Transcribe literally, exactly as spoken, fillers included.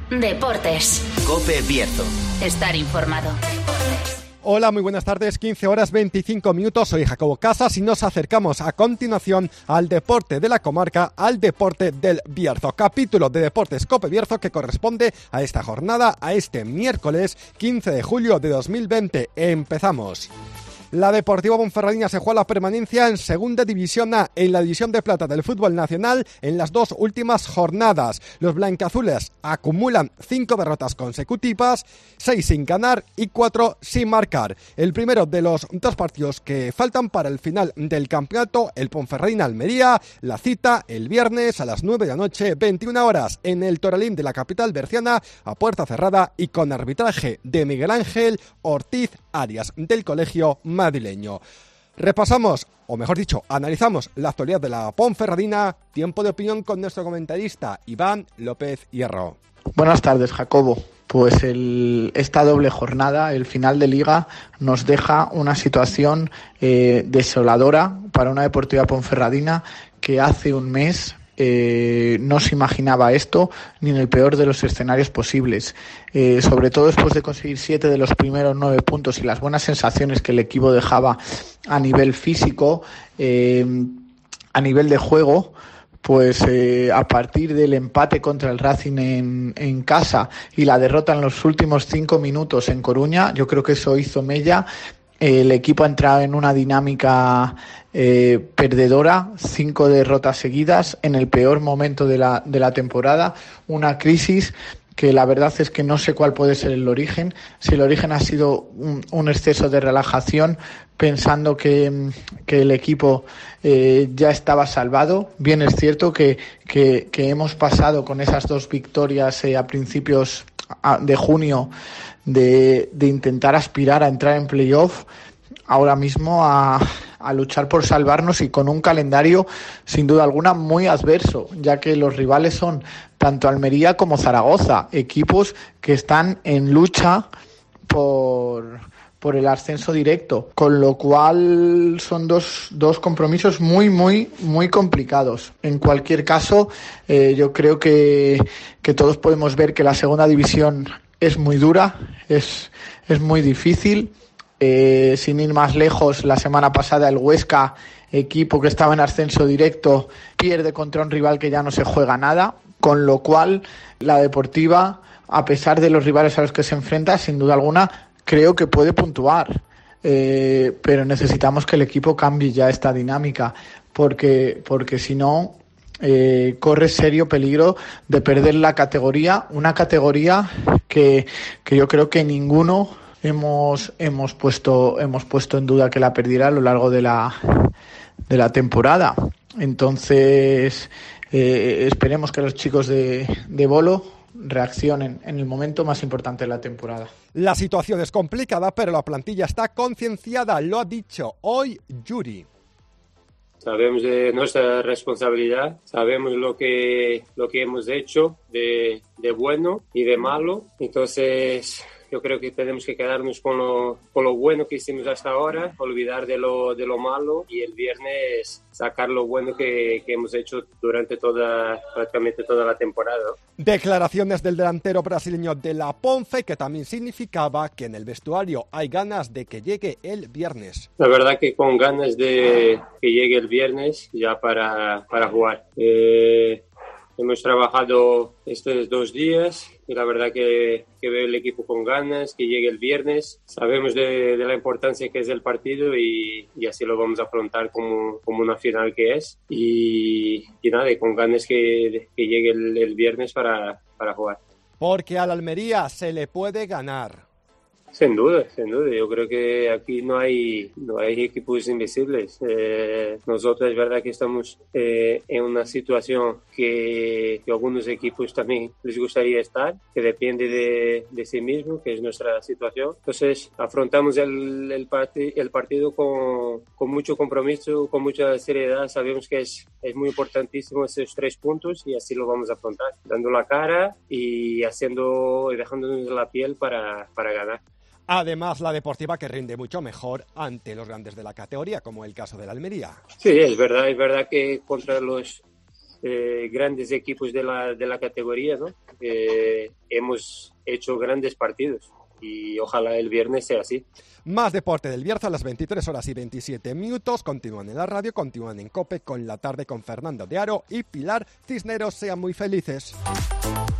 Deportes. COPE Bierzo. Estar informado. Hola, muy buenas tardes, quince horas veinticinco minutos, soy Jacobo Casas y nos acercamos a continuación al deporte de la comarca, al deporte del Bierzo. Capítulo de Deportes COPE Bierzo que corresponde a esta jornada, a este miércoles quince de julio de dos mil veinte. Empezamos. La Deportiva Ponferradina se juega la permanencia en Segunda División A, en la División de Plata del fútbol nacional, en las dos últimas jornadas. Los blancazules acumulan cinco derrotas consecutivas, seis sin ganar y cuatro sin marcar. El primero de los dos partidos que faltan para el final del campeonato, el Ponferradina-Almería, la cita el viernes a las nueve de la noche, veintiuna horas, en el Toralín de la capital berciana, a puerta cerrada y con arbitraje de Miguel Ángel Ortiz Arias, del colegio madrileño. Repasamos, o mejor dicho, analizamos la actualidad de la Ponferradina. Tiempo de opinión con nuestro comentarista Iván López Hierro. Buenas tardes, Jacobo. Pues el, esta doble jornada, el final de liga, nos deja una situación eh, desoladora para una Deportiva Ponferradina que hace un mes Eh, no se imaginaba esto ni en el peor de los escenarios posibles, eh, sobre todo después de conseguir siete de los primeros nueve puntos y las buenas sensaciones que el equipo dejaba a nivel físico, eh, a nivel de juego. Pues eh, a partir del empate contra el Racing en, en casa y la derrota en los últimos cinco minutos en Coruña, yo creo que eso hizo mella. El equipo ha entrado en una dinámica eh, perdedora, cinco derrotas seguidas en el peor momento de la, de la temporada, una crisis que la verdad es que no sé cuál puede ser el origen, si el origen ha sido un, un exceso de relajación pensando que, que el equipo eh, ya estaba salvado. Bien es cierto que, que, que hemos pasado con esas dos victorias eh, a principios de junio de, de intentar aspirar a entrar en playoff, ahora mismo a, a luchar por salvarnos y con un calendario sin duda alguna muy adverso, ya que los rivales son tanto Almería como Zaragoza, equipos que están en lucha por, por el ascenso directo, con lo cual son dos, dos compromisos muy, muy, muy complicados. En cualquier caso, eh, yo creo que, que todos podemos ver que la segunda división es muy dura, es, es muy difícil. Eh, sin ir más lejos, la semana pasada el Huesca, equipo que estaba en ascenso directo, pierde contra un rival que ya no se juega nada, con lo cual la Deportiva, a pesar de los rivales a los que se enfrenta, sin duda alguna, creo que puede puntuar. Eh, pero necesitamos que el equipo cambie ya esta dinámica, porque, porque si no, eh, corre serio peligro de perder la categoría, una categoría que, que yo creo que ninguno hemos, hemos, puesto, hemos puesto en duda que la perdiera a lo largo de la, de la temporada. Entonces, eh, esperemos que los chicos de, de Bolo reaccionen en el momento más importante de la temporada. La situación es complicada, pero la plantilla está concienciada, lo ha dicho hoy Yuri. Sabemos de nuestra responsabilidad, sabemos lo que, lo que hemos hecho de, de bueno y de malo, entonces yo creo que tenemos que quedarnos con lo, con lo bueno que hicimos hasta ahora, olvidar de lo, de lo malo y el viernes sacar lo bueno que, que hemos hecho durante toda, prácticamente toda la temporada. Declaraciones del delantero brasileño de la Ponfe, que también significaba que en el vestuario hay ganas de que llegue el viernes. La verdad que con ganas de que llegue el viernes ya para, para jugar. Eh, hemos trabajado estos dos días y la verdad que, que veo el equipo con ganas, que llegue el viernes. Sabemos de, de la importancia que es el partido y, y así lo vamos a afrontar como, como una final que es. Y, y nada, y con ganas que, que llegue el, el viernes para, para jugar. Porque al Almería se le puede ganar. Sin duda, sin duda. Yo creo que aquí no hay no hay equipos invisibles. Eh, nosotros es verdad que estamos eh, en una situación que, que algunos equipos también les gustaría estar, que depende de, de sí mismo, que es nuestra situación. Entonces afrontamos el, el, parti, el partido con, con mucho compromiso, con mucha seriedad. Sabemos que es, es muy importantísimo esos tres puntos y así lo vamos a afrontar, dando la cara y haciendo y dejándonos la piel para, para ganar. Además, la Deportiva que rinde mucho mejor ante los grandes de la categoría, como el caso de la Almería. Sí, es verdad, es verdad que contra los eh, grandes equipos de la, de la categoría, ¿no? Eh, hemos hecho grandes partidos y ojalá el viernes sea así. Más deporte del Bierzo a las veintitrés horas y veintisiete minutos. Continúan en la radio, continúan en COPE con la tarde con Fernando de Aro y Pilar Cisneros. Sean muy felices.